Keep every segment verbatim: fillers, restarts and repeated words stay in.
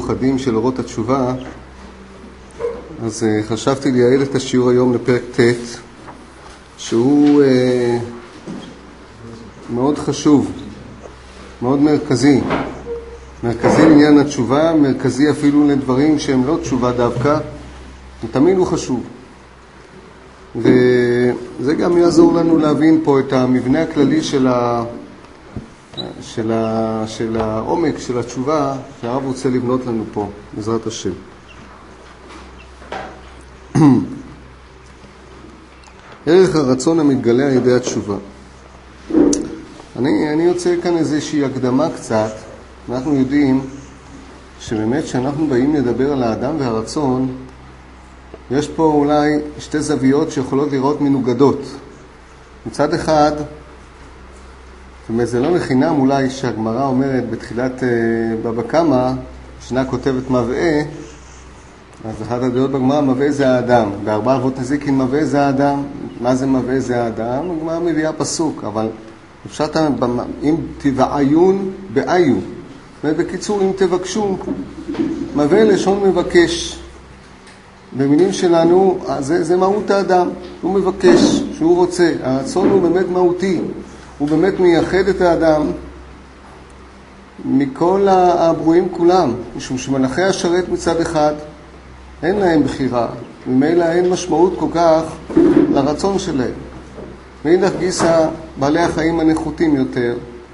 מיוחדים של אורות התשובה, אז uh, חשבתי לייעד את השיעור היום לפרק ט', שהוא uh, מאוד חשוב, מאוד מרכזי. מרכזי לעניין התשובה, מרכזי אפילו לדברים שהם לא תשובה דווקא, ותמיד הוא חשוב. וזה גם יעזור לנו להבין פה את המבנה הכללי של ה... של, ה... של העומק של התשובה שהרב רוצה לבנות לנו פה, בעזרת השם. ערך הרצון המתגלה על ידי התשובה. אני, אני רוצה כאן איזושהי הקדמה קצת. אנחנו יודעים שבאמת שאנחנו באים לדבר על האדם והרצון, יש פה אולי שתי זוויות שיכולות לראות מנוגדות. מצד אחד, זה לא לחינם אולי שהגמרא אומרת בתחילת בבא קמא, שנה כותבת מבעה, אז אחת הדעות בגמרא, מבעה זה האדם. בארבע אבות נזיקין מבעה זה האדם. מה זה מבעה זה האדם? הגמרא מביאה פסוק, אבל אפשר אם תבעיון בעיון. בקיצור, אם תבקשו, מבעה לשון מבקש. במילים שלנו, זה, זה מהות האדם. הוא מבקש, שהוא רוצה. הרצון הוא באמת מהותי. הוא באמת מייחד את האדם מכל הברואים כולם. משום שמלאכי השרת מצד אחד, אין להם בחירה. ממילא אין משמעות כל כך לרצון שלהם. מאידך גיסא, בעלי החיים הנחותים יותר,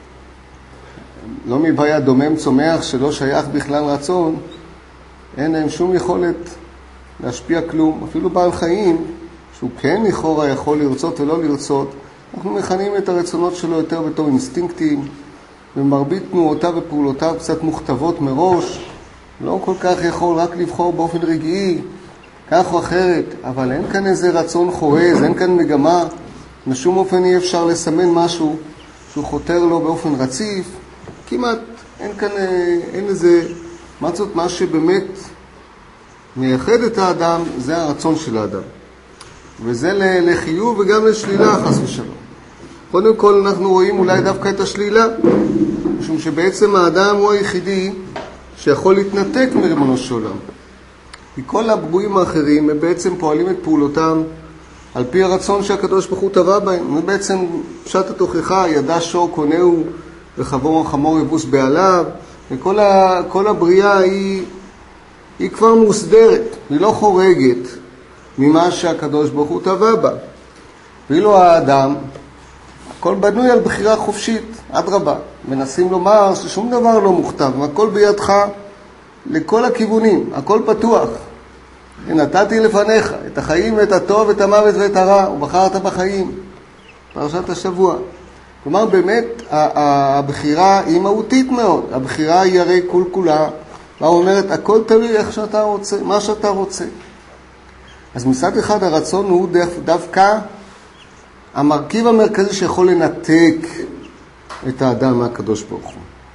לא מבעיה דומם צומח שלא שייך בכלל רצון, אין להם שום יכולת להשפיע כלום. אפילו בעל חיים, שהוא כן לכאורה יכול לרצות ולא לרצות, אנחנו מכנים את הרצונות שלו יותר בתור אינסטינקטים, ומרבית תנועותיו ופעולותיו קצת מוכתבות מראש, לא כל כך יכול רק לבחור באופן רגעי, כך או אחרת, אבל אין כאן איזה רצון חורז, אין כאן מגמה, בשום אופן אי אפשר לסמן משהו שהוא חותר לו באופן רציף, כמעט אין כאן, אין איזה, מה זאת, מה שבאמת מייחד את האדם, זה הרצון של האדם. וזה לחיוב וגם לשלילה, חס ושלום. קודם כל אנחנו רואים אולי דווקא את השלילה, משום שבעצם האדם הוא היחידי שיכול להתנתק מריבונו של עולם. מכל הברואים האחרים הם בעצם פועלים את פעולותם על פי הרצון שהקדוש ברוך הוא טבע בהם. ובעצם פשט התוכחה, ידע שור קונהו וחבור חמור יבוס בעליו, וכל ה, כל הבריאה היא, היא כבר מוסדרת, היא לא חורגת ממה שהקדוש ברוך הוא טבע בה. ואילו האדם, הכל בנוי על בחירה חופשית, עד רבה. מנסים לומר ששום דבר לא מוכתב, הכל בידך לכל הכיוונים, הכל פתוח. נתתי לפניך את החיים ואת הטוב, את המוות ואת הרע, ובחרת בחיים. פרשת השבוע. כלומר, באמת, הבחירה היא מהותית מאוד. הבחירה היא הרי כול כולה, ואומרת, הכל תלוי איך שאתה רוצה, מה שאתה רוצה. אז מצד אחד הרצון הוא דווקא המרכיב המרכזי שיכול לנתק את האדם מהקדוש ברוך הוא.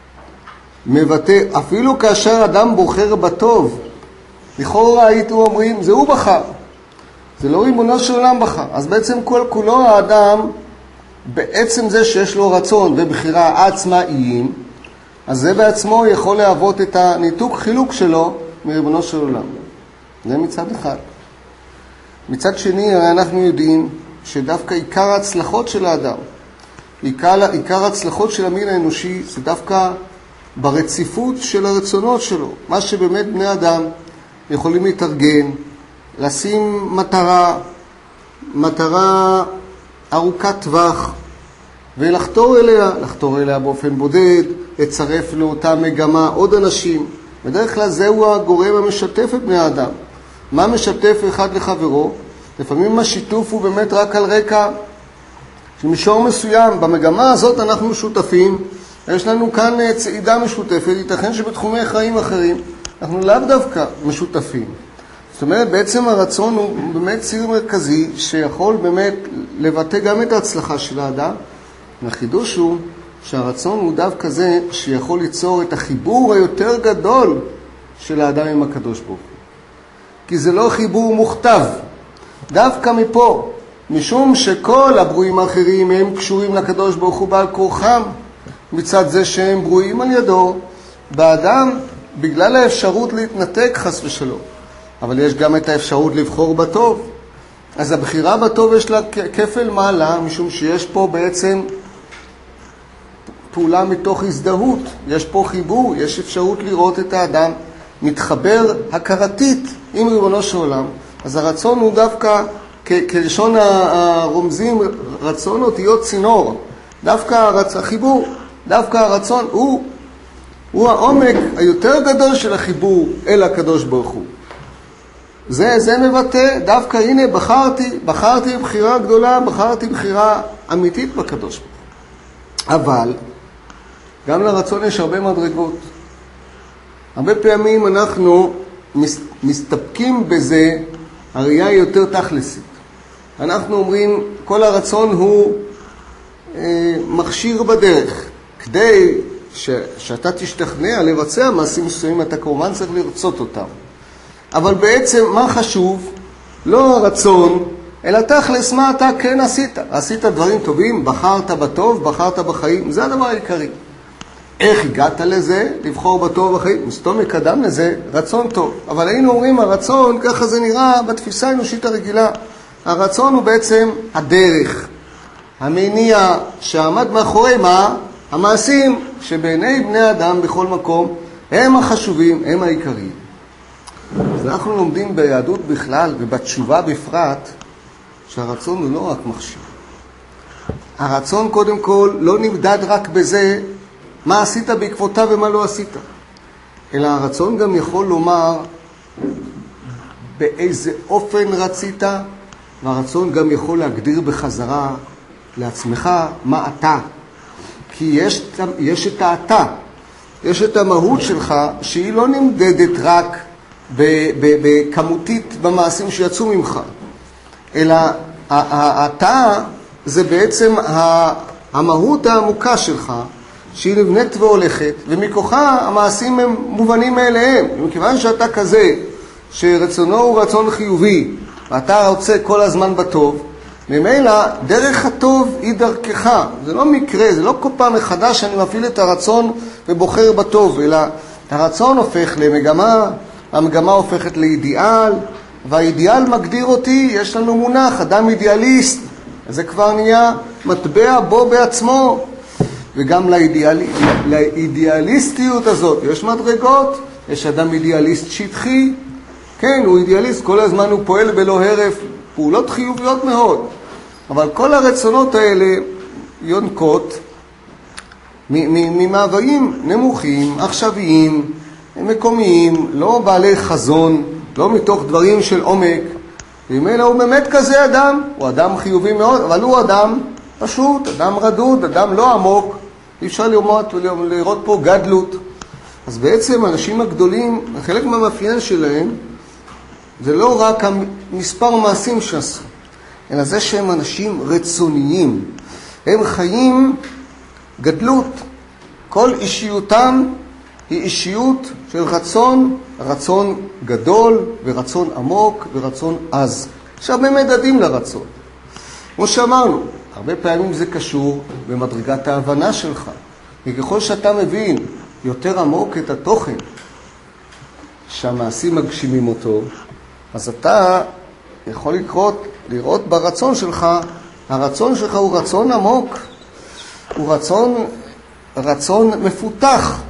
מבטא, אפילו כאשר אדם בוחר בטוב, לכאורה הייתו אומרים, זה הוא בחר. זה לא ריבונו של עולם בחר. אז בעצם כל כולו האדם, בעצם זה שיש לו רצון ובחירה עצמאיים, אז זה בעצמו יכול להוות את הניתוק חילוק שלו מריבונו של עולם. זה מצד אחד. מצד שני, הרי אנחנו יודעים שדווקא עיקר ההצלחות של האדם, עיקר, עיקר ההצלחות של המין האנושי, זה דווקא ברציפות של הרצונות שלו. מה שבאמת בני אדם יכולים להתארגן, לשים מטרה, מטרה ארוכת טווח, ולחתור אליה, לחתור אליה באופן בודד, לצרף לאותה מגמה עוד אנשים. בדרך כלל זהו הגורם המשתף את בני האדם. מה משתף אחד לחברו? לפעמים השיתוף הוא באמת רק על רקע שמישור מסוים. במגמה הזאת אנחנו שותפים, יש לנו כאן צעידה משותפת, ייתכן שבתחומי חיים אחרים אנחנו לאו דווקא משותפים. זאת אומרת, בעצם הרצון הוא באמת ציר מרכזי שיכול באמת לבטא גם את ההצלחה של האדם. והחידוש הוא שהרצון הוא דווקא זה שיכול ליצור את החיבור היותר גדול של האדם עם הקדוש ברוך הוא. כי זה לא חיבור מוכתב. דווקא מפה, משום שכל הברואים האחרים הם קשורים לקדוש ברוך הוא בעל כורחם, מצד זה שהם ברואים על ידו, באדם בגלל האפשרות להתנתק חס ושלום. אבל יש גם את האפשרות לבחור בטוב. אז הבחירה בטוב יש לה כפל מעלה, משום שיש פה בעצם פעולה מתוך הזדהות. יש פה חיבור, יש אפשרות לראות את האדם מתחבר הכרתית עם ריבונו של עולם. אז הרצון הוא דווקא, כלשון הרומזים, רצון אותיות צינור. דווקא הרצ... החיבור, דווקא הרצון הוא, הוא העומק היותר גדול של החיבור אל הקדוש ברוך הוא. זה, זה מבטא, דווקא הנה בחרתי, בחרתי בחירה גדולה, בחרתי בחירה אמיתית בקדוש ברוך הוא. אבל גם לרצון יש הרבה מדרגות. הרבה פעמים אנחנו מסתפקים בזה, הראייה היא יותר תכלסית. אנחנו אומרים, כל הרצון הוא אה, מכשיר בדרך. כדי ש, שאתה תשתכנע לבצע מעשים מסוימים, אתה כמובן צריך לרצות אותם. אבל בעצם מה חשוב? לא הרצון, אלא תכלס מה אתה כן עשית. עשית דברים טובים, בחרת בטוב, בחרת בחיים. זה הדבר העיקרי. איך הגעת לזה? לבחור בטוב בחיים. מסתום מקדם לזה רצון טוב. אבל היינו אומרים, הרצון, ככה זה נראה בתפיסה האנושית הרגילה. הרצון הוא בעצם הדרך. המניע שעמד מאחורי מה? המעשים שבעיני בני אדם בכל מקום הם החשובים, הם העיקריים. אז אנחנו לומדים ביהדות בכלל ובתשובה בפרט שהרצון הוא לא רק מכשיר. הרצון קודם כל לא נמדד רק בזה מה עשית בעקבותיו ומה לא עשית. אלא הרצון גם יכול לומר באיזה אופן רצית, והרצון גם יכול להגדיר בחזרה לעצמך מה אתה. כי יש, יש את האתה, יש את המהות שלך שהיא לא נמדדת רק בכמותית במעשים שיצאו ממך, אלא האתה זה בעצם המהות העמוקה שלך שהיא נבנית והולכת, ומכוחה המעשים הם מובנים מאליהם. ומכיוון שאתה כזה שרצונו הוא רצון חיובי ואתה רוצה כל הזמן בטוב, ממילא דרך הטוב היא דרכך. זה לא מקרה, זה לא כל פעם מחדש שאני מפעיל את הרצון ובוחר בטוב, אלא הרצון הופך למגמה, המגמה הופכת לאידיאל, והאידיאל מגדיר אותי, יש לנו מונח, אדם אידיאליסט, זה כבר נהיה מטבע בו בעצמו. וגם לאידיאל, לאידיאליסטיות הזאת יש מדרגות, יש אדם אידיאליסט שטחי, כן, הוא אידיאליסט, כל הזמן הוא פועל בלא הרף, פעולות חיוביות מאוד, אבל כל הרצונות האלה יונקות ממאוויים נמוכים, עכשוויים, מקומיים, לא בעלי חזון, לא מתוך דברים של עומק. ומילא הוא באמת כזה אדם, הוא אדם חיובי מאוד, אבל הוא אדם פשוט, אדם רדוד, אדם לא עמוק, אי אפשר לראות, לראות פה גדלות. אז בעצם האנשים הגדולים, חלק מהמאפיין שלהם, זה לא רק מספר מעשים שעשו, אלא זה שהם אנשים רצוניים. הם חיים גדלות. כל אישיותם היא אישיות של רצון, רצון גדול ורצון עמוק ורצון עז. יש הרבה מדדים לרצון. כמו שאמרנו, הרבה פעמים זה קשור במדרגת ההבנה שלך. וככל שאתה מבין יותר עמוק את התוכן שהמעשים מגשימים אותו, אז אתה יכול לקרות, לראות ברצון שלך, הרצון שלך הוא רצון עמוק, הוא רצון, רצון מפותח.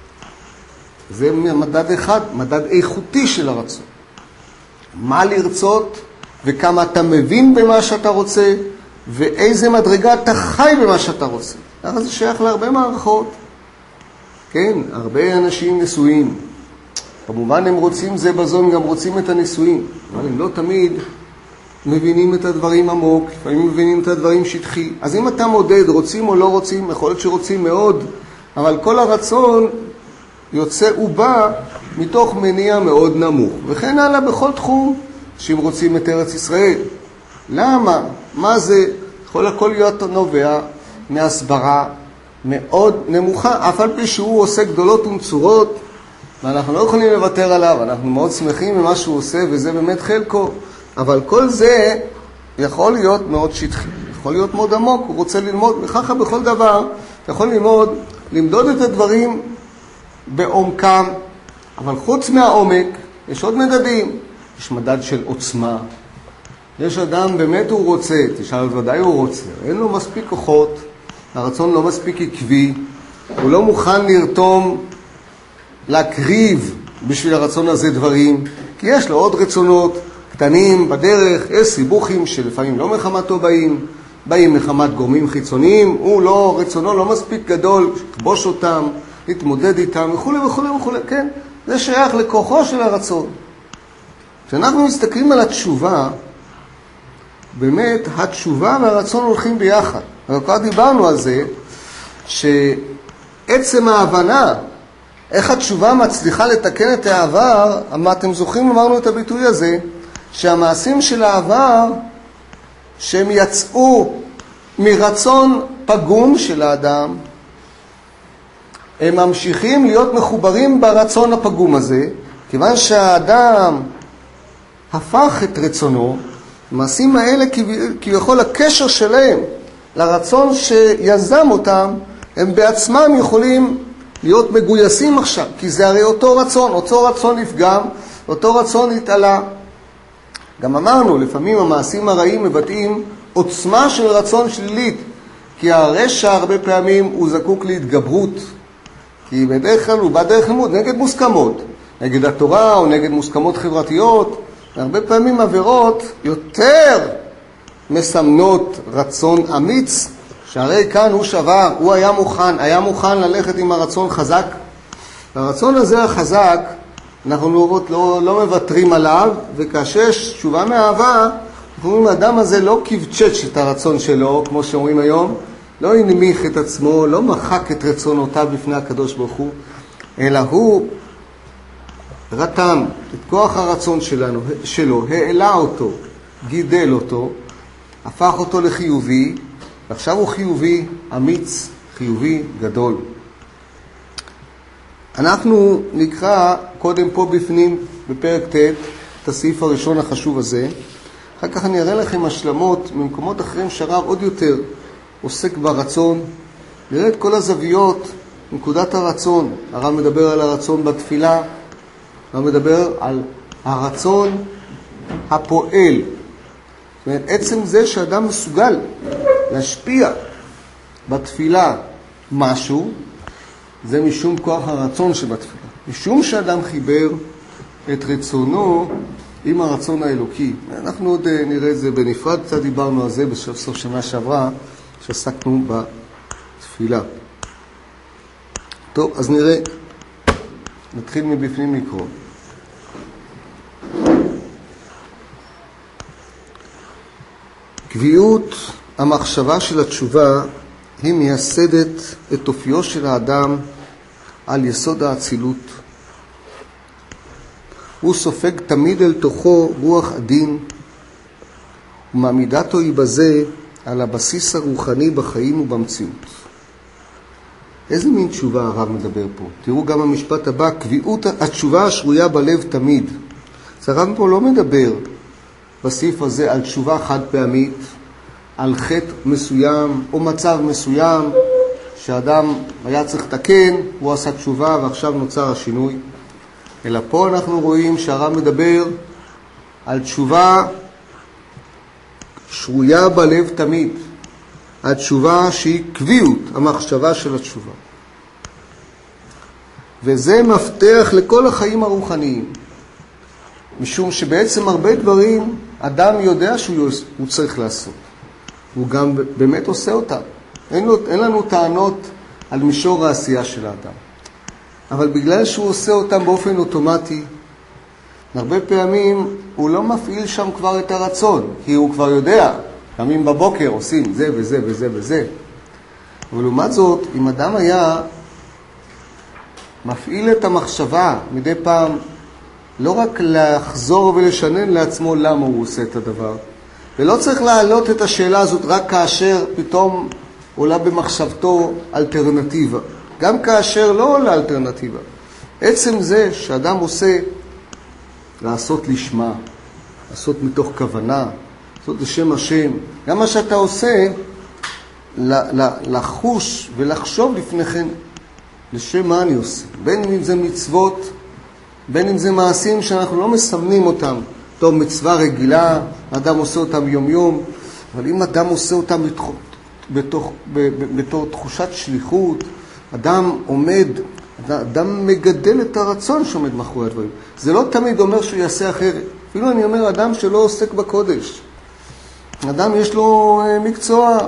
זה מדד אחד, מדד איכותי של הרצון. מה לרצות וכמה אתה מבין במה שאתה רוצה, ואיזה מדרגה אתה חי במה שאתה רוצה. אז זה שייך להרבה מערכות. כן, הרבה אנשים נשואים. כמובן הם רוצים זה בזון, גם רוצים את הנישואים. אבל הם לא תמיד מבינים את הדברים עמוק, לפעמים מבינים את הדברים שטחי. אז אם אתה מודד, רוצים או לא רוצים, יכול להיות שרוצים מאוד, אבל כל הרצון יוצא ובא מתוך מניע מאוד נמוך. וכן הלאה בכל תחום שהם רוצים את ארץ ישראל. למה? מה זה? יכול הכל להיות נובע מהסברה מאוד נמוכה, אף על פי שהוא עושה גדולות ונצורות, ואנחנו לא יכולים לוותר עליו, אנחנו מאוד שמחים ממה שהוא עושה, וזה באמת חלקו. אבל כל זה יכול להיות מאוד שטחי, יכול להיות מאוד עמוק, הוא רוצה ללמוד, וככה בכל דבר, אתה יכול ללמוד, למדוד את הדברים בעומקם, אבל חוץ מהעומק, יש עוד מדדים. יש מדד של עוצמה. יש אדם, באמת הוא רוצה, תשאל ודאי הוא רוצה. אין לו מספיק כוחות, הרצון לא מספיק עקבי, הוא לא מוכן לרתום, להקריב בשביל הרצון הזה דברים, כי יש לו עוד רצונות קטנים בדרך, יש סיבוכים שלפעמים לא מחמתו באים, באים מחמת גורמים חיצוניים, הוא לא, רצונו לא מספיק גדול, לכבוש אותם, להתמודד איתם וכו' וכו' וכו', כן? זה שייך לכוחו של הרצון. כשאנחנו מסתכלים על התשובה, באמת התשובה והרצון הולכים ביחד. אבל כבר דיברנו על זה, שעצם ההבנה, איך התשובה מצליחה לתקן את העבר, מה אתם זוכרים, אמרנו את הביטוי הזה, שהמעשים של העבר, שהם יצאו מרצון פגום של האדם, הם ממשיכים להיות מחוברים ברצון הפגום הזה, כיוון שהאדם הפך את רצונו, המעשים האלה כביכול הקשר שלהם לרצון שיזם אותם, הם בעצמם יכולים להיות מגויסים עכשיו, כי זה הרי אותו רצון, אותו רצון נפגם, אותו רצון התעלה. גם אמרנו, לפעמים המעשים הרעים מבטאים עוצמה של רצון שלילית, כי הרשע הרבה פעמים הוא זקוק להתגברות, כי בדרך כלל הוא בא דרך לימוד נגד מוסכמות, נגד התורה או נגד מוסכמות חברתיות, והרבה פעמים עבירות יותר מסמנות רצון אמיץ, שהרי כאן הוא שבר, הוא היה מוכן, היה מוכן ללכת עם הרצון חזק. והרצון הזה החזק, אנחנו לא, לא, לא מבטרים עליו, וכאשר יש תשובה מאהבה, אנחנו אומרים, האדם הזה לא קבצ'ץ' את הרצון שלו, כמו שאומרים היום, לא הנמיך את עצמו, לא מחק את רצונותיו בפני הקדוש ברוך הוא, אלא הוא רתם את כוח הרצון שלנו, שלו, העלה אותו, גידל אותו, הפך אותו לחיובי, ועכשיו הוא חיובי אמיץ, חיובי גדול. אנחנו נקרא קודם פה בפנים, בפרק ט', את הסעיף הראשון החשוב הזה. אחר כך אני אראה לכם השלמות ממקומות אחרים שהרב עוד יותר עוסק ברצון. נראה את כל הזוויות, נקודת הרצון. הרב מדבר על הרצון בתפילה, הרב מדבר על הרצון הפועל. זאת אומרת, עצם זה שאדם מסוגל להשפיע בתפילה משהו, זה משום כוח הרצון שבתפילה. משום שאדם חיבר את רצונו עם הרצון האלוקי. אנחנו עוד נראה את זה בנפרד, קצת דיברנו על זה בסוף שנה שעברה, שעסקנו בתפילה. טוב, אז נראה. נתחיל מבפנים לקרוא. קביעות המחשבה של התשובה היא מייסדת את אופיו של האדם על יסוד האצילות. הוא סופג תמיד אל תוכו רוח עדין, ומעמידתו היא בזה על הבסיס הרוחני בחיים ובמציאות. איזה מין תשובה הרב מדבר פה? תראו גם המשפט הבא, קביעות התשובה השרויה בלב תמיד. אז הרב פה לא מדבר בסעיף הזה על תשובה חד פעמית, על חטא מסוים או מצב מסוים שאדם היה צריך לתקן, הוא עשה תשובה ועכשיו נוצר השינוי. אלא פה אנחנו רואים שהרב מדבר על תשובה שרויה בלב תמיד, התשובה שהיא קביעות, המחשבה של התשובה. וזה מפתח לכל החיים הרוחניים, משום שבעצם הרבה דברים אדם יודע שהוא צריך לעשות. הוא גם באמת עושה אותם. אין, לו, אין לנו טענות על מישור העשייה של האדם. אבל בגלל שהוא עושה אותם באופן אוטומטי, הרבה פעמים הוא לא מפעיל שם כבר את הרצון, כי הוא כבר יודע, קמים בבוקר עושים זה וזה וזה וזה. אבל לעומת זאת, אם אדם היה מפעיל את המחשבה מדי פעם, לא רק לחזור ולשנן לעצמו למה הוא עושה את הדבר, ולא צריך להעלות את השאלה הזאת רק כאשר פתאום עולה במחשבתו אלטרנטיבה. גם כאשר לא עולה אלטרנטיבה. עצם זה שאדם עושה לעשות לשמה, לעשות מתוך כוונה, לעשות לשם השם, גם מה שאתה עושה, לחוש ולחשוב לפני כן, לשם מה אני עושה. בין אם זה מצוות בין אם זה מעשים שאנחנו לא מסמנים אותם, טוב מצווה רגילה, אדם עושה אותם יום יום, אבל אם אדם עושה אותם בתוך, בתוך, בתור תחושת שליחות, אדם עומד, אדם מגדל את הרצון שעומד מאחורי הדברים. זה לא תמיד אומר שהוא יעשה אחרת. אפילו אני אומר, אדם שלא עוסק בקודש. אדם יש לו מקצוע,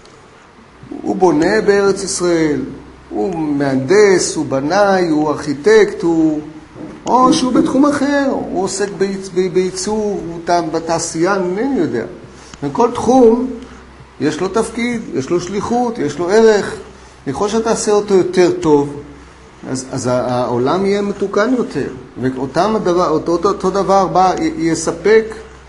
הוא בונה בארץ ישראל, הוא מהנדס, הוא בנאי, הוא ארכיטקט, הוא... או שהוא בתחום אחר, הוא עוסק בייצור, הוא בתעשייה, אינני יודע. בכל תחום יש לו תפקיד, יש לו שליחות, יש לו ערך. יכול שאתה תעשה אותו יותר טוב, אז, אז העולם יהיה מתוקן יותר. ואותם הדבר, אותו, אותו, אותו דבר בא, יספק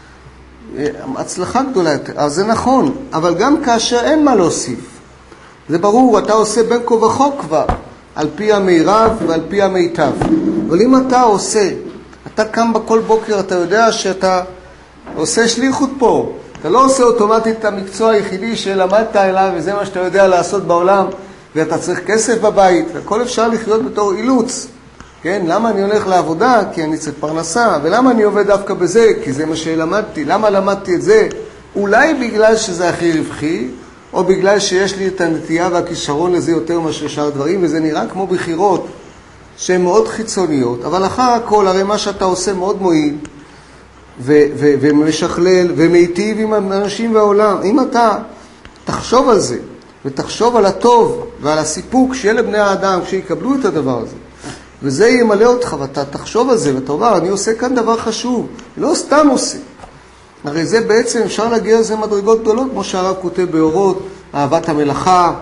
הצלחה גדולה יותר. אז זה נכון, אבל גם כאשר אין מה להוסיף. זה ברור, אתה עושה בין כה וכה כבר, על פי המירב ועל פי המיטב. אבל אם אתה עושה, אתה קם בכל בוקר, אתה יודע שאתה עושה שליחות פה. אתה לא עושה אוטומטית את המקצוע היחידי שלמדת אליו, וזה מה שאתה יודע לעשות בעולם, ואתה צריך כסף בבית, והכל אפשר לחיות בתור אילוץ. כן? למה אני הולך לעבודה? כי אני צריך פרנסה. ולמה אני עובד דווקא בזה? כי זה מה שלמדתי. למה למדתי את זה? אולי בגלל שזה הכי רווחי, או בגלל שיש לי את הנטייה והכישרון לזה יותר מאשר שאר דברים, וזה נראה כמו בחירות שהן מאוד חיצוניות, אבל אחר הכל, הרי מה שאתה עושה מאוד מועיל, ו- ו- ומשכלל, ומיטיב עם אנשים והעולם. אם אתה תחשוב על זה, ותחשוב על הטוב ועל הסיפוק שיהיה לבני האדם כשיקבלו את הדבר הזה, וזה ימלא אותך, ואתה תחשוב על זה, ואתה אומר, אני עושה כאן דבר חשוב, לא סתם עושה. הרי זה בעצם, אפשר להגיע לזה מדרגות גדולות, כמו שהרב כותב באורות, אהבת המלאכה,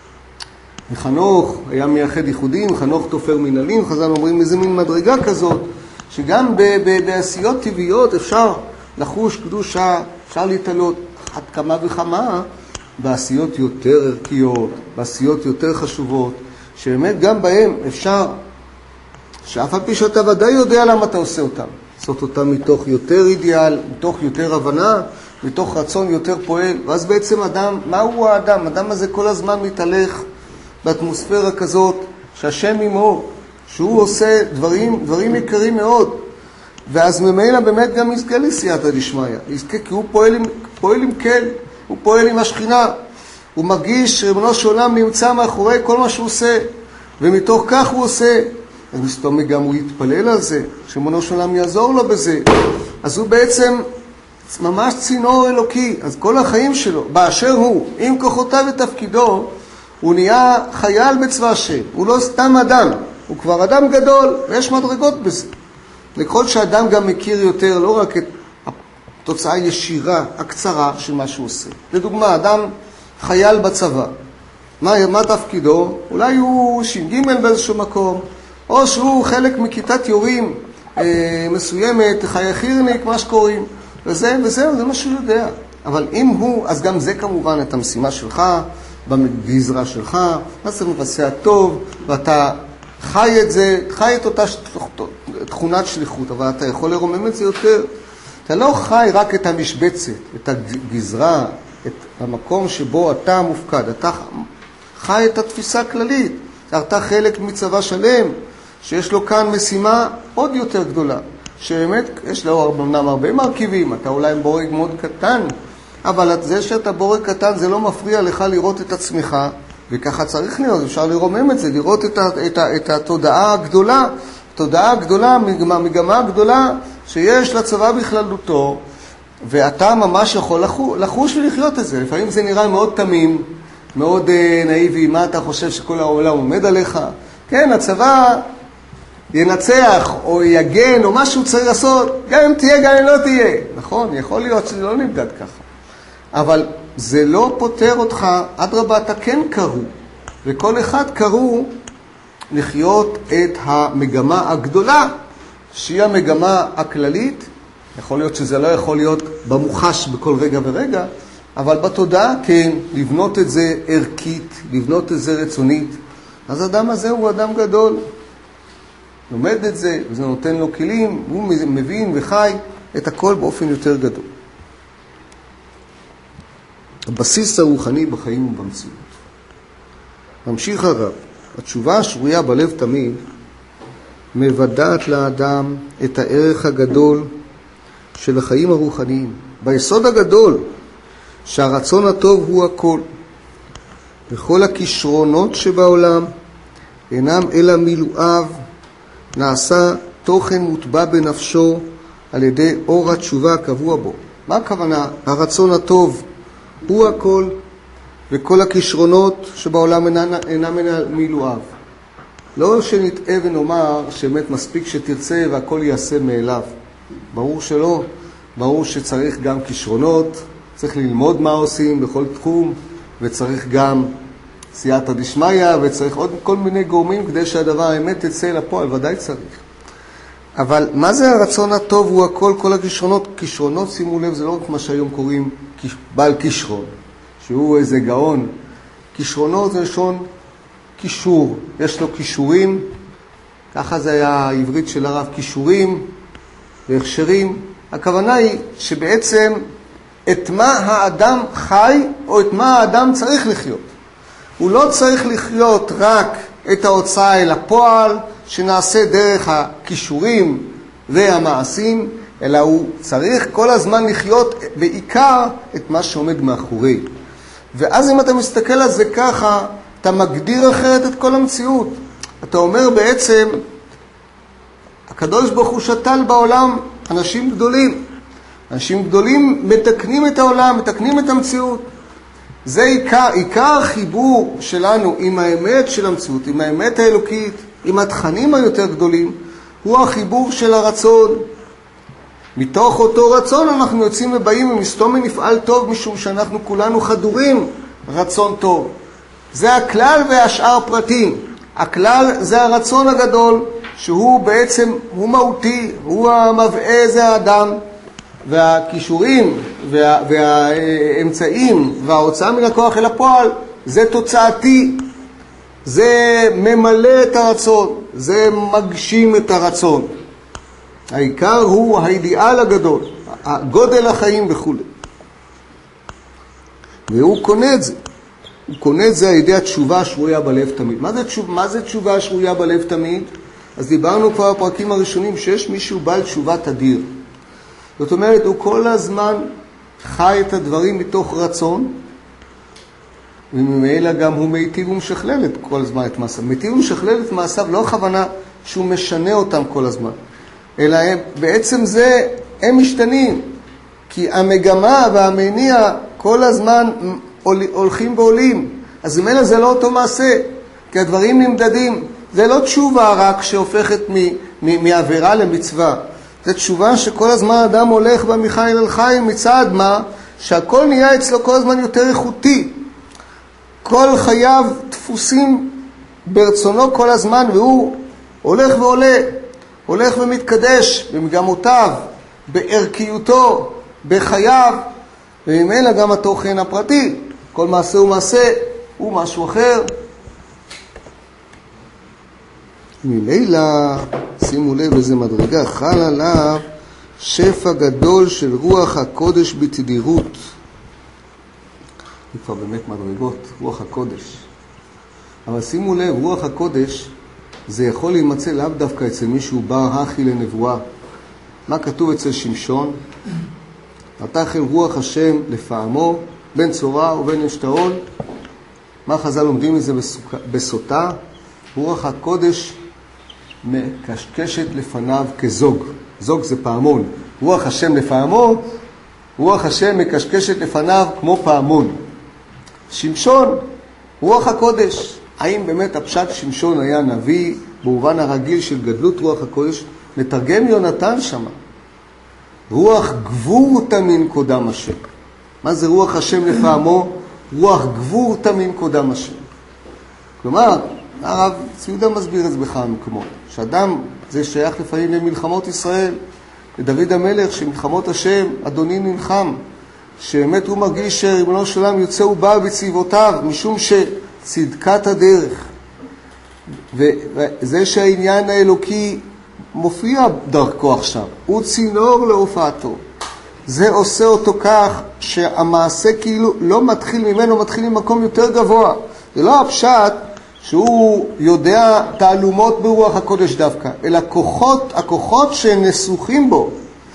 וחנוך היה מייחד ייחודים, חנוך תופר מנהלים, חז"ל אומרים איזה מין מדרגה כזאת, שגם ב- ב- בעשיות טבעיות אפשר לחוש קדושה, אפשר להתעלות עד כמה וכמה, בעשיות יותר ערכיות, בעשיות יותר חשובות, שבאמת גם בהם אפשר, שאף על פי שאתה ודאי יודע למה אתה עושה אותם, לעשות אותם מתוך יותר אידיאל, מתוך יותר הבנה, מתוך רצון יותר פועל, ואז בעצם אדם, מהו האדם? האדם הזה כל הזמן מתהלך באטמוספירה כזאת, שהשם עמו, שהוא עושה דברים, דברים יקרים מאוד, ואז ממילא באמת גם יזכה לסייעתא דשמיא, יזכה כי הוא פועל עם, פועל עם כל, הוא פועל עם השכינה, הוא מרגיש שריבונו של עולם נמצא מאחורי כל מה שהוא עושה, ומתוך כך הוא עושה, אז מסתום גם הוא יתפלל על זה, שריבונו של עולם יעזור לו בזה, אז הוא בעצם ממש צינור אלוקי, אז כל החיים שלו, באשר הוא, עם כוחותיו ותפקידו, הוא נהיה חייל בצבא השם, הוא לא סתם אדם, הוא כבר אדם גדול, ויש מדרגות בזה. לכל שאדם גם מכיר יותר, לא רק את התוצאה הישירה, הקצרה של מה שהוא עושה. לדוגמה, אדם חייל בצבא, מה, מה תפקידו? אולי הוא ש"ג באיזשהו מקום, או שהוא חלק מכיתת יורים אה, מסוימת, חיי חירניק, מה שקוראים, וזה, וזה, זה מה שהוא יודע. אבל אם הוא, אז גם זה כמובן את המשימה שלך, בגזרה שלך, אז זה מבצע טוב, ואתה חי את זה, חי את אותה תכונת שליחות, אבל אתה יכול לרומם את זה יותר. אתה לא חי רק את המשבצת, את הגזרה, את המקום שבו אתה מופקד, אתה חי את התפיסה הכללית, אתה חלק מצבא שלם, שיש לו כאן משימה עוד יותר גדולה, שבאמת יש לו אמנם הרבה מרכיבים, אתה אולי בורג מאוד קטן, אבל זה שאתה בורג קטן זה לא מפריע לך לראות את עצמך, וככה צריך להיות, אפשר לרומם את זה, לראות את, ה, את, ה, את התודעה הגדולה, התודעה הגדולה, המגמה הגדולה שיש לצבא בכללותו, ואתה ממש יכול לחוש, לחוש ולחיות את זה. לפעמים זה נראה מאוד תמים, מאוד uh, נאיבי, מה אתה חושב שכל העולם עומד עליך? כן, הצבא ינצח או יגן או משהו צריך לעשות, גם אם תהיה, גם אם לא תהיה. נכון, יכול להיות שזה לא נמדד ככה. אבל זה לא פותר אותך, אדרבה, אתה כן קראו, וכל אחד קראו לחיות את המגמה הגדולה, שהיא המגמה הכללית. יכול להיות שזה לא יכול להיות במוחש בכל רגע ורגע, אבל בתודעה כן, לבנות את זה ערכית, לבנות את זה רצונית. אז האדם הזה הוא אדם גדול, לומד את זה, וזה נותן לו כלים, הוא מבין וחי את הכל באופן יותר גדול. הבסיס הרוחני בחיים ובמציאות. ממשיך הרב, התשובה השרויה בלב תמיד מבדעת לאדם את הערך הגדול של החיים הרוחניים. ביסוד הגדול שהרצון הטוב הוא הכל, וכל הכישרונות שבעולם אינם אלא מילואיו, נעשה תוכן מוטבע בנפשו על ידי אור התשובה הקבוע בו. מה הכוונה? הרצון הטוב הוא הכל, וכל הכישרונות שבעולם אינם, אינם אלא מילואיו. לא שנטעה ונאמר שבאמת מספיק שתרצה והכל יעשה מאליו. ברור שלא. ברור שצריך גם כישרונות, צריך ללמוד מה עושים בכל תחום, וצריך גם סייעתא דשמיא, וצריך עוד כל מיני גורמים כדי שהדבר האמת תצא לפועל, ודאי צריך. אבל מה זה הרצון הטוב הוא הכל, כל הכישרונות? כישרונות, שימו לב, זה לא רק מה שהיום קוראים בעל כישרון, שהוא איזה גאון. כישרונות זה לשון קישור, יש לו קישורים, ככה זה היה העברית של הרב, קישורים והכשרים. הכוונה היא שבעצם את מה האדם חי או את מה האדם צריך לחיות. הוא לא צריך לחיות רק את ההוצאה אל הפועל שנעשה דרך הכישורים והמעשים, אלא הוא צריך כל הזמן לחיות בעיקר את מה שעומד מאחורי. ואז אם אתה מסתכל על זה ככה, אתה מגדיר אחרת את כל המציאות. אתה אומר בעצם, הקדוש ברוך הוא שתל בעולם אנשים גדולים. אנשים גדולים מתקנים את העולם, מתקנים את המציאות. זה עיקר, עיקר החיבור שלנו עם האמת של המציאות, עם האמת האלוקית, עם התכנים היותר גדולים, הוא החיבור של הרצון. מתוך אותו רצון אנחנו יוצאים ובאים ומסתום מנפעל טוב, משום שאנחנו כולנו חדורים רצון טוב. זה הכלל והשאר פרטים. הכלל זה הרצון הגדול, שהוא בעצם, הוא מהותי, הוא המבעה, זה האדם. והכישורים וה, והאמצעים וההוצאה מן הכוח אל הפועל, זה תוצאתי. זה ממלא את הרצון, זה מגשים את הרצון. העיקר הוא האידיאל הגדול, גודל החיים וכו'. והוא קונה את זה. הוא קונה את זה על ידי התשובה השרויה בלב תמיד. מה זה תשובה, מה זה תשובה השרויה בלב תמיד? אז דיברנו כבר בפרקים הראשונים שיש מישהו בעל תשובה תדיר. זאת אומרת, הוא כל הזמן חי את הדברים מתוך רצון, וממילא גם הוא מיטיב ומשכלל את כל הזמן את מעשיו. מיטיב ומשכלל את מעשיו לא הכוונה שהוא משנה אותם כל הזמן, אלא הם, בעצם זה, הם משתנים. כי המגמה והמניע כל הזמן הולכים ועולים. אז ממילא זה לא אותו מעשה, כי הדברים נמדדים. זה לא תשובה רק שהופכת מעבירה למצווה. זו תשובה שכל הזמן אדם הולך במחיל אל חיים, מצד מה? שהכל נהיה אצלו כל הזמן יותר איכותי. כל חייו דפוסים ברצונו כל הזמן, והוא הולך ועולה, הולך ומתקדש במגמותיו, בערכיותו, בחייו, וממילא גם התוכן הפרטי. כל מעשה הוא מעשה, הוא משהו אחר. ממילא, שימו לב איזה מדרגה, חל עליו שפע גדול של רוח הקודש בתדירות. זה כבר באמת מדרגות, רוח הקודש. אבל שימו לב, רוח הקודש זה יכול להימצא לאו דווקא אצל מישהו בר הכי לנבואה. מה כתוב אצל שמשון? ותחל רוח השם לפעמו בין צורה ובין אשתאול. מה חז"ל לומדים מזה בסוטה? רוח הקודש מקשקשת לפניו כזוג. זוג זה פעמון. רוח השם לפעמו, רוח השם מקשקשת לפניו כמו פעמון. שמשון, רוח הקודש. האם באמת הפשט שמשון היה נביא במובן הרגיל של גדלות רוח הקודש? מתרגם יונתן שמה. רוח גבורתא מן קודם השם. מה זה רוח השם לפעמו? רוח גבורתא מן קודם השם. כלומר, הרב ציודה מסביר את זה בכמה מקומות. שאדם זה שייך לפעמים למלחמות ישראל, לדוד המלך, שמלחמות השם, אדוני נלחם, שבאמת הוא מרגיש שריבונו של עולם יוצא ובא בצבאותיו, משום שצדקת הדרך. וזה שהעניין האלוקי מופיע דרכו עכשיו, הוא צינור להופעתו. זה עושה אותו כך שהמעשה כאילו לא מתחיל ממנו, מתחיל ממקום יותר גבוה. זה לא הפשט שהוא יודע תעלומות ברוח הקודש דווקא, אלא כוחות, הכוחות שנסוחים בו,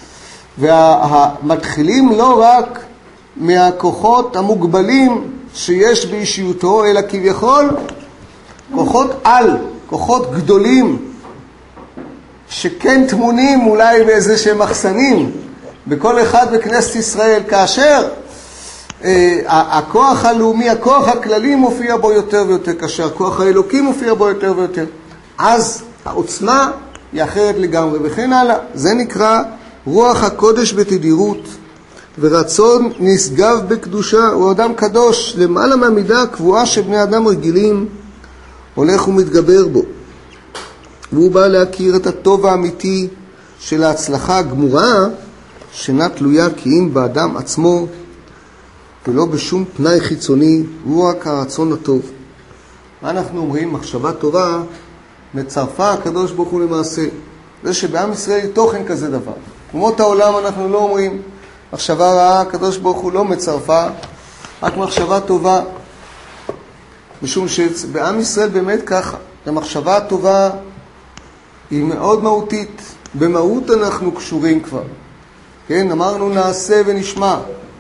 ומתחילים לא רק מהכוחות המוגבלים שיש באישיותו, אלא כביכול כוחות על, כוחות גדולים, שכן תמונים אולי באיזה שהם מחסנים, בכל אחד בכנסת ישראל, כאשר אה, הכוח הלאומי, הכוח הכללי מופיע בו יותר ויותר, כאשר הכוח האלוקי מופיע בו יותר ויותר, אז העוצמה היא אחרת לגמרי, וכן הלאה. זה נקרא רוח הקודש בתדירות, ורצון נשגב בקדושה. הוא אדם קדוש, למעלה מהמידה הקבועה שבני אדם רגילים, הולך ומתגבר בו. והוא בא להכיר את הטוב האמיתי של ההצלחה הגמורה, שאינה תלויה כי אם באדם עצמו, ולא בשום תנאי חיצוני, הוא רק הרצון הטוב. מה אנחנו אומרים? מחשבה טובה מצרפה הקדוש ברוך הוא למעשה. זה שבעם ישראל תוכן כזה דבר. אומות העולם אנחנו לא אומרים, מחשבה רעה, הקדוש ברוך הוא לא מצרפה, רק מחשבה טובה. משום שבעם ישראל באמת ככה, המחשבה הטובה היא מאוד מהותית. במהות אנחנו קשורים כבר. כן, אמרנו נעשה ונשמע.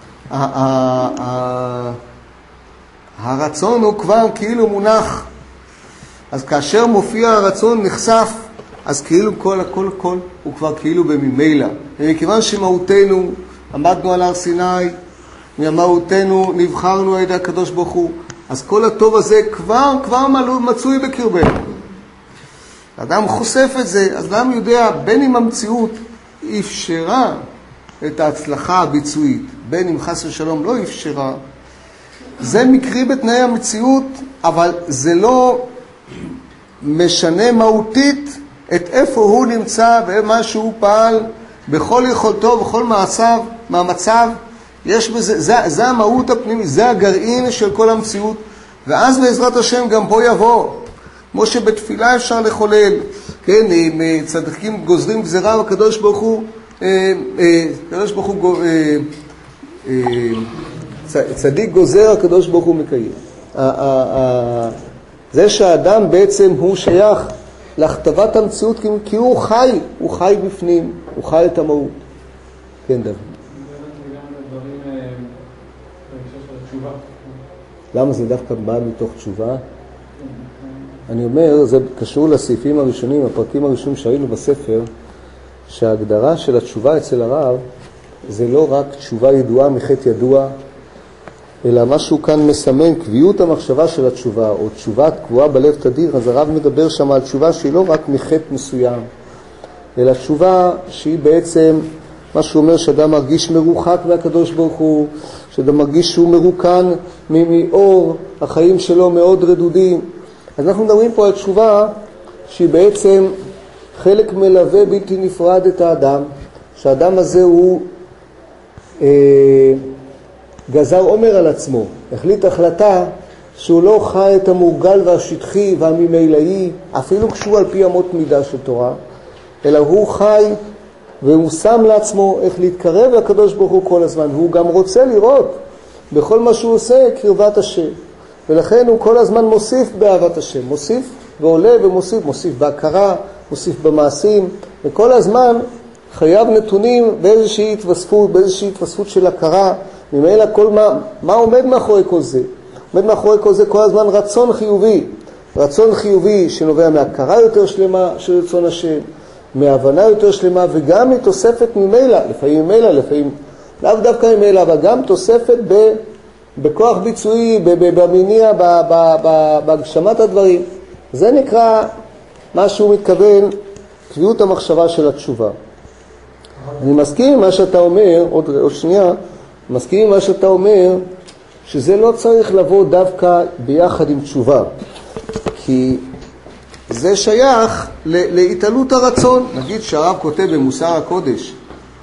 הרצון הוא כבר כאילו מונח. אז כאשר מופיע הרצון נחשף, אז כאילו כל הכל הכל הוא כבר כאילו בממילא. ומכיוון שמהותנו, עמדנו על הר סיני, מהמהותנו נבחרנו על ידי הקדוש ברוך הוא, אז כל הטוב הזה כבר, כבר מצוי בקרבנו. האדם חושף את זה, אז למה יודע, בין אם המציאות אפשרה את ההצלחה הביצועית, בין אם חס ושלום לא אפשרה, זה מקרי בתנאי המציאות, אבל זה לא משנה מהותית את איפה הוא נמצא ומה שהוא פעל, בכל יכולתו, בכל מעשיו, מהמצב, יש בזה, זה, זה המהות הפנימית, זה הגרעין של כל המציאות, ואז בעזרת השם גם בו יבוא, כמו שבתפילה אפשר לחולל, כן, אם צדיקים גוזרים גזירה, הקדוש ברוך הוא, הקדוש ברוך הוא, צדיק גוזר, הקדוש ברוך הוא מקיים. זה שהאדם בעצם הוא שייך להכתבת המציאות, כי הוא חי, הוא חי בפנים, הוא חי את המהות. כן, דוד. למה זה דווקא בא מתוך תשובה? אני אומר, זה קשור לסעיפים הראשונים, הפרקים הראשונים שהיינו בספר, שההגדרה של התשובה אצל הרב זה לא רק תשובה ידועה מחטא ידוע, אלא משהו כאן מסמן קביעות המחשבה של התשובה, או תשובה קבועה בלב תדיר. אז הרב מדבר שם על תשובה שהיא לא רק מחטא מסוים, אלא תשובה שהיא בעצם מה שהוא אומר, שאדם מרגיש מרוחק מהקדוש ברוך הוא, שאדם מרגיש שהוא מרוקן מאור, החיים שלו מאוד רדודים. אז אנחנו מדברים פה על תשובה שהיא בעצם חלק מלווה בלתי נפרד את האדם, שהאדם הזה הוא אה, גזר עומר על עצמו, החליט החלטה שהוא לא חי את המורגל והשטחי והממילאי, אפילו כשהוא על פי אמות מידה של תורה, אלא הוא חי והוא שם לעצמו איך להתקרב לקדוש ברוך הוא כל הזמן, והוא גם רוצה לראות בכל מה שהוא עושה קרבת השם, ולכן הוא כל הזמן מוסיף באהבת השם, מוסיף ועולה ומוסיף, מוסיף בהכרה, מוסיף במעשים, וכל הזמן חייו נתונים באיזושהי התווספות, באיזושהי התווספות של הכרה. ממילא כל מה, מה עומד מאחורי כל זה? עומד מאחורי כל זה כל הזמן רצון חיובי, רצון חיובי שנובע מהכרה יותר שלמה של רצון השם, מהבנה יותר שלמה, וגם מתוספת ממילא, לפעמים ממילא, לפעמים לאו דווקא ממילא, אבל גם תוספת ב, בכוח ביצועי, במניע, בהגשמת הדברים. זה נקרא מה שהוא מתכוון, קביעות המחשבה של התשובה. אני מסכים עם מה שאתה אומר, עוד, עוד שנייה, מסכים עם מה שאתה אומר, שזה לא צריך לבוא דווקא ביחד עם תשובה, כי זה שייך להתעלות הרצון. נגיד שהרב כותב במוסר הקודש,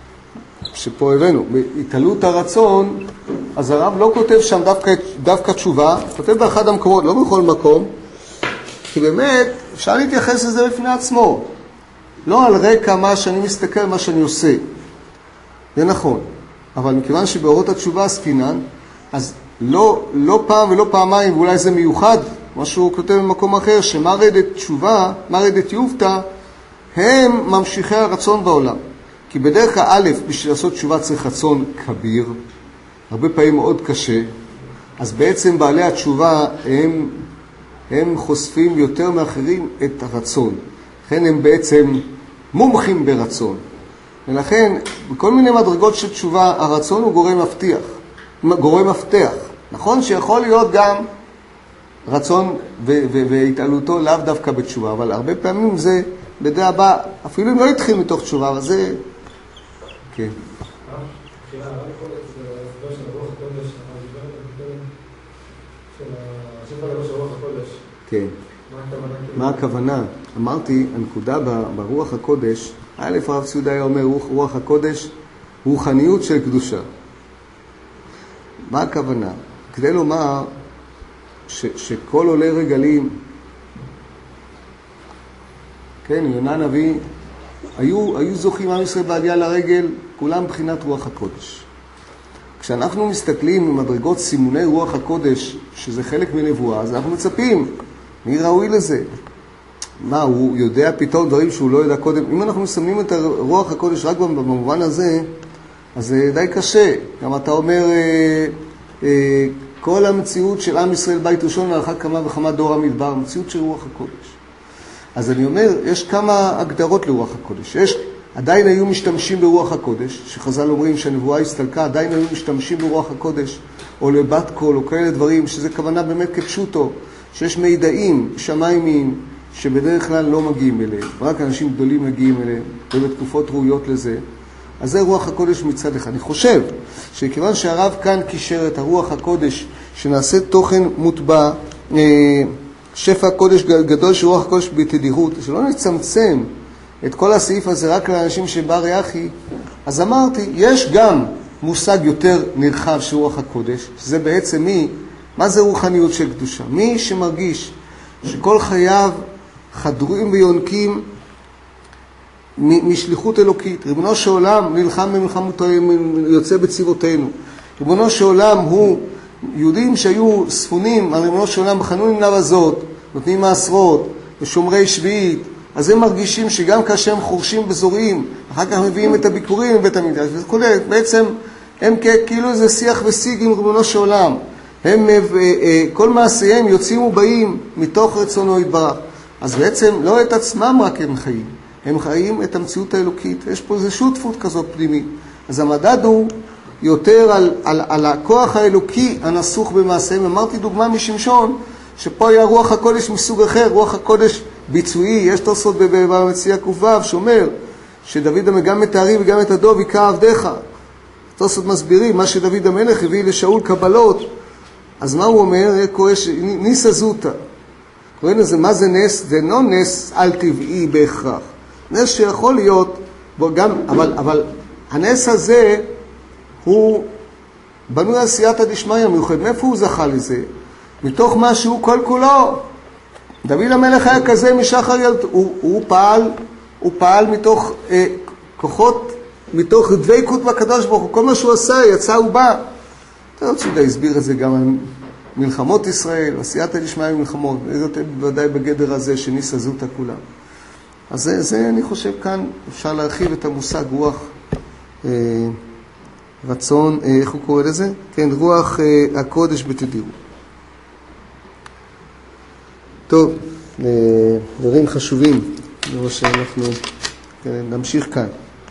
שפה הבאנו, בהתעלות הרצון, אז הרב לא כותב שם דווקא, דווקא תשובה, כותב באחד המקומות, לא בכל מקום, כי באמת אפשר להתייחס לזה בפני עצמו, לא על רקע מה שאני מסתכל, מה שאני עושה. זה נכון, אבל מכיוון שבאורות התשובה עסקינן, אז לא, לא פעם ולא פעמיים, ואולי זה מיוחד כמו שהוא כותב במקום אחר, שמרד את תשובה, מרד את יובטה, הם ממשיכי הרצון בעולם. כי בדרך כלל, א', בשביל לעשות תשובה צריך רצון כביר, הרבה פעמים מאוד קשה, אז בעצם בעלי התשובה הם, הם חושפים יותר מאחרים את הרצון. לכן הם בעצם מומחים ברצון. ולכן, בכל מיני מדרגות של תשובה, הרצון הוא גורם מבטיח, גורם מפתח. נכון שיכול להיות גם רצון והתעלותו לאו דווקא בתשובה, אבל הרבה פעמים זה בדעה הבאה, אפילו אם לא התחיל מתוך תשובה, אבל זה... כן. כן. מה הכוונה? אמרתי, הנקודה ברוח הקודש, א' הרב ציודה היה אומר, רוח הקודש, רוחניות של קדושה. מה הכוונה? כדי לומר ש, שכל עולי רגלים, כן, יונה הנביא, היו, היו זוכים עם ישראל בעלייה לרגל, כולם מבחינת רוח הקודש. כשאנחנו מסתכלים במדרגות סימוני רוח הקודש, שזה חלק מנבואה, אז אנחנו מצפים, מי ראוי לזה? מה, הוא יודע פתאום דברים שהוא לא יודע קודם? אם אנחנו מסמנים את רוח הקודש רק במובן הזה, אז זה די קשה. גם אתה אומר, אה, אה, כל המציאות של עם ישראל בית ראשון, ואחר כמה וכמה דור המדבר, המציאות של רוח הקודש. אז אני אומר, יש כמה הגדרות לרוח הקודש. יש, עדיין היו משתמשים ברוח הקודש, שחז"ל אומרים שהנבואה הסתלקה, עדיין היו משתמשים ברוח הקודש, או לבת קול, או כאלה דברים, שזה כוונה באמת כפשוטו, שיש מידעים שמיימיים, שבדרך כלל לא מגיעים אליהם, רק אנשים גדולים מגיעים אליהם, ובתקופות ראויות לזה. אז זה רוח הקודש מצד אחד. אני חושב שכיוון שהרב כאן קישר את הרוח הקודש, שנעשה תוכן מוטבע, שפע הקודש גדול של רוח הקודש בתדירות, שלא נצמצם את כל הסעיף הזה רק לאנשים שבר יחי, אז אמרתי, יש גם מושג יותר נרחב של רוח הקודש, שזה בעצם מי, מה זה רוחניות של קדושה? מי שמרגיש שכל חייו חדורים ויונקים משליחות אלוקית. ריבונו של עולם נלחם במלחמותינו, יוצא בצבאותינו. ריבונו של עולם הוא, יהודים שהיו ספונים על ריבונו של עולם בחנונים לבזות, נותנים מעשרות, ושומרי שביעית, אז הם מרגישים שגם כאשר הם חורשים בזורים, אחר כך מביאים את הביקורים לבית המקדש, וזה כולל, בעצם הם כאילו איזה שיח ושיג עם ריבונו של עולם. הם, כל מעשיהם יוצאים ובאים מתוך רצונו יתברך. אז בעצם לא את עצמם רק הם חיים, הם חיים את המציאות האלוקית. יש פה איזו שותפות כזאת פנימית. אז המדד הוא יותר על, על, על הכוח האלוקי הנסוך במעשיהם. אמרתי דוגמה משמשון, שפה היה רוח הקודש מסוג אחר, רוח הקודש ביצועי. יש תוספות במציאה ק"ו שאומר שדוד גם את הארי וגם את הדוב יקרא עבדיך. תוספות מסבירים מה שדוד המלך הביא לשאול קבלות. אז מה הוא אומר? ניס הזוטה. קוראים לזה, מה זה נס? זה לא נס על טבעי בהכרח. נס שיכול להיות, גם, אבל, אבל הנס הזה הוא בנוי על סייעתא דשמיא מיוחד. מאיפה הוא זכה לזה? מתוך מה שהוא כל כולו. דוד המלך היה כזה משחר ילד, הוא, הוא פעל, הוא פעל מתוך אה, כוחות, מתוך דבקות בקדוש ברוך הוא. כל מה שהוא עשה, יצא ובא. אתה רוצה להסביר את זה גם על מלחמות ישראל, עשייתא דשמיא מלחמות, זאת בוודאי בגדר הזה שניס הזוטה כולם. אז זה, זה אני חושב כאן אפשר להרחיב את המושג רוח אה, רצון, אה, איך הוא קורא לזה? כן, רוח אה, הקודש בתדירות. טוב, אה, דברים חשובים, אני רואה שאנחנו כן, נמשיך כאן.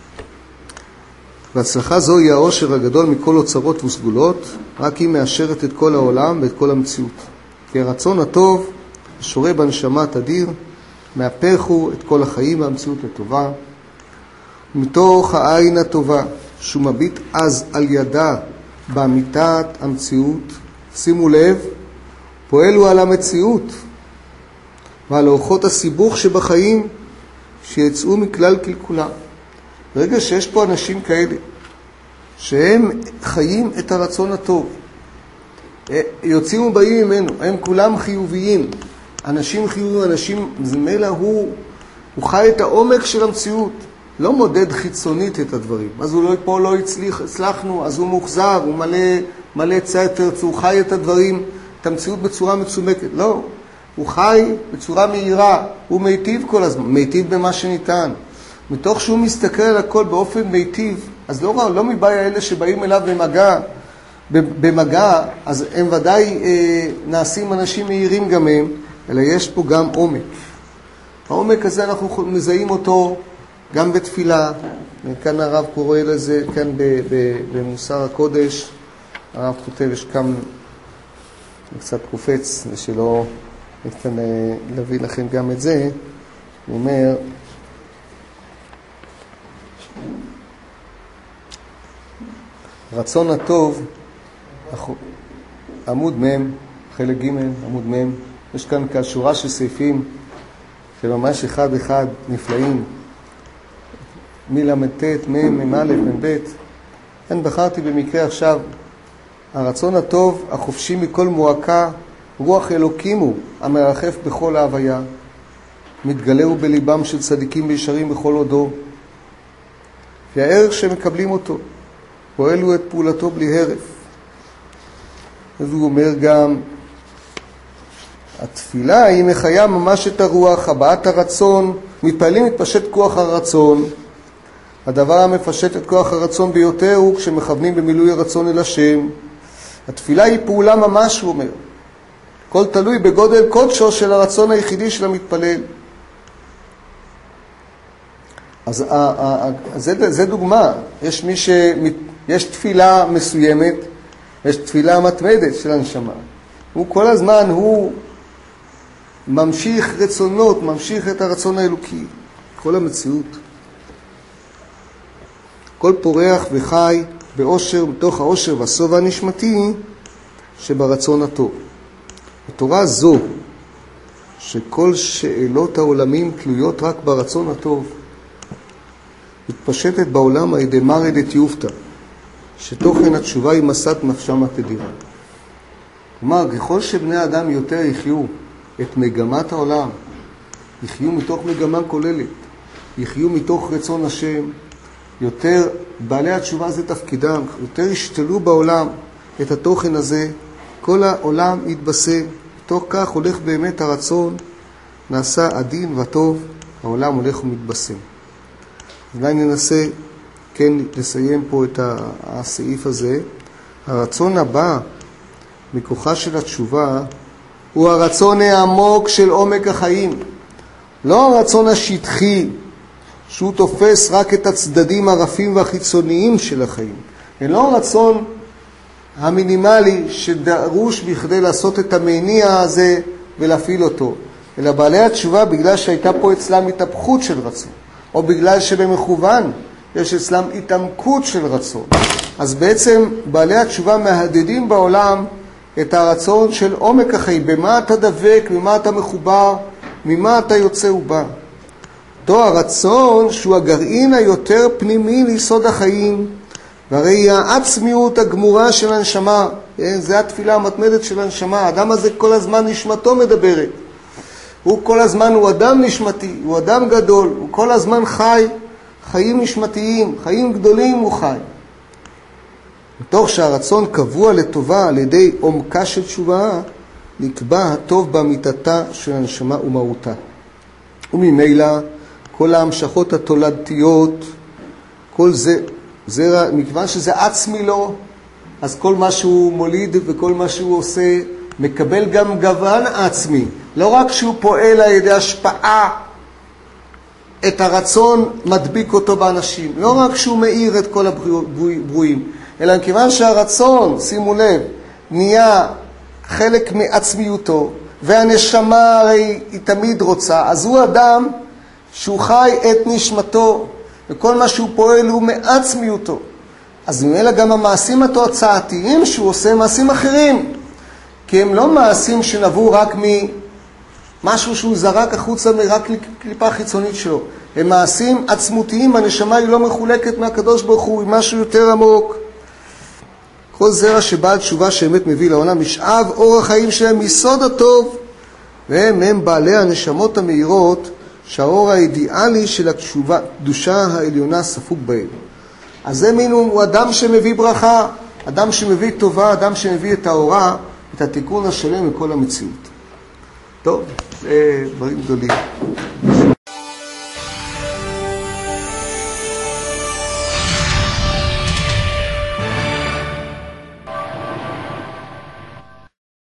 והצלחה זו היא העושר הגדול מכל אוצרות וסגולות, רק היא מאשרת את כל העולם ואת כל המציאות. כי הרצון הטוב, השורה בנשמה תדיר, מהפכו את כל החיים והמציאות לטובה. מתוך העין הטובה, שהוא מביט אז על ידה באמיתת המציאות, שימו לב, פועלו על המציאות ועל אורחות הסיבוך שבחיים שיצאו מכלל קלקולם. ברגע שיש פה אנשים כאלה, שהם חיים את הרצון הטוב, יוצאים ובאים ממנו, הם כולם חיוביים, אנשים חיוביים, אנשים, זה מלא הוא, הוא חי את העומק של המציאות, לא מודד חיצונית את הדברים. אז הוא לא, פה לא הצליח, הצלחנו, אז הוא מוחזר, הוא מלא, מלא צער תרצו, הוא חי את הדברים, את המציאות בצורה מצומקת. לא, הוא חי בצורה מהירה, הוא מיטיב כל הזמן, מיטיב במה שניתן. מתוך שהוא מסתכל על הכל באופן מיטיב, אז לא, לא מבעיה אלה שבאים אליו במגע, במגע, אז הם ודאי אה, נעשים אנשים מהירים גם הם, אלא יש פה גם עומק. העומק הזה אנחנו מזהים אותו גם בתפילה, כאן הרב קורא לזה, כאן במוסר הקודש, הרב כותב, יש כאן קצת קופץ, ושלא ניתן להביא לכם גם את זה, הוא אומר, רצון הטוב, עמוד מם, חלק ג' עמוד מם, יש כאן כשורה של סעיפים שממש אחד אחד נפלאים, מלמד ת' מ' מ' א' מ' ב'. כן, בחרתי במקרה עכשיו, הרצון הטוב החופשי מכל מועקה, רוח אלוקים הוא המרחף בכל ההוויה, מתגלה הוא בליבם של צדיקים וישרים בכל הודו, והערך שמקבלים אותו, פועלו את פעולתו בלי הרף. אז הוא אומר גם, התפילה היא מחיה ממש את הרוח, הבעת הרצון, מתפעלים מתפשט כוח הרצון. הדבר המפשט את כוח הרצון ביותר הוא כשמכוונים במילוי הרצון אל השם. התפילה היא פעולה ממש, הוא אומר. כל תלוי בגודל קודשו של הרצון היחידי של המתפלל. אז זה, זה דוגמה. יש מי ש... יש תפילה מסוימת, יש תפילה מתמדת של הנשמה. הוא כל הזמן, הוא ממשיך רצונות, ממשיך את הרצון האלוקי, כל המציאות. כל פורח וחי באושר, בתוך האושר והסובע הנשמתי שברצון הטוב. התורה זו, שכל שאלות העולמים תלויות רק ברצון הטוב, מתפשטת בעולם על ידי מרא דתיובתא, שתוכן התשובה היא מסת נפשם התדירה. כלומר, ככל שבני האדם יותר יחיו את מגמת העולם, יחיו מתוך מגמה כוללת, יחיו מתוך רצון השם, יותר בעלי התשובה זה תפקידם, יותר ישתלו בעולם את התוכן הזה, כל העולם יתבשם, בתוך כך הולך באמת הרצון, נעשה הדין וטוב, העולם הולך ומתבשם. אולי ננסה כן לסיים פה את הסעיף הזה. הרצון הבא מכוחה של התשובה הוא הרצון העמוק של עומק החיים, לא הרצון השטחי שהוא תופס רק את הצדדים הרפים והחיצוניים של החיים, אלא הרצון המינימלי שדרוש בכדי לעשות את המניע הזה ולהפעיל אותו, אלא בעלי התשובה בגלל שהייתה פה אצלם התהפכות של רצון, או בגלל שבמכוון יש אצלם התעמקות של רצון, אז בעצם בעלי התשובה מהדהדים בעולם את הרצון של עומק החיים, במה אתה דבק, במה אתה מחובר, ממה אתה יוצא ובא. אותו הרצון שהוא הגרעין היותר פנימי ליסוד החיים, והרי היא העצמיות הגמורה של הנשמה, זה התפילה המתמדת של הנשמה. האדם הזה כל הזמן נשמתו מדברת, הוא כל הזמן הוא אדם נשמתי, הוא אדם גדול, הוא כל הזמן חי חיים נשמתיים, חיים גדולים הוא חי. מתוך שהרצון קבוע לטובה על ידי עומקה של תשובה, נקבע הטוב באמיתתה של הנשמה ומהותה. וממילא כל ההמשכות התולדתיות, כל זה, זה, מכיוון שזה עצמי לו, אז כל מה שהוא מוליד וכל מה שהוא עושה מקבל גם גוון עצמי. לא רק שהוא פועל על ידי השפעה, את הרצון מדביק אותו באנשים. לא רק שהוא מאיר את כל הברואים, אלא מכיוון שהרצון, שימו לב, נהיה חלק מעצמיותו, והנשמה הרי היא תמיד רוצה, אז הוא אדם שהוא חי את נשמתו, וכל מה שהוא פועל הוא מעצמיותו. אז ממילא גם המעשים התוצאתיים שהוא עושה מעשים אחרים, כי הם לא מעשים שנבעו רק ממשהו שהוא זרק החוצה רק לקליפה חיצונית שלו. הם מעשים עצמותיים, הנשמה היא לא מחולקת מהקדוש ברוך הוא, היא משהו יותר עמוק. כל זרע שבעל תשובה שאמת מביא לעולם, משאב אור החיים שלהם מסוד הטוב, והם הם בעלי הנשמות המאירות, שהאור האידיאלי של התשובה, קדושה העליונה ספוג בהם. אז זה מין הוא אדם שמביא ברכה, אדם שמביא טובה, אדם שמביא את האורה, את התיקון השלם מכל המציאות. טוב, זה דברים גדולים.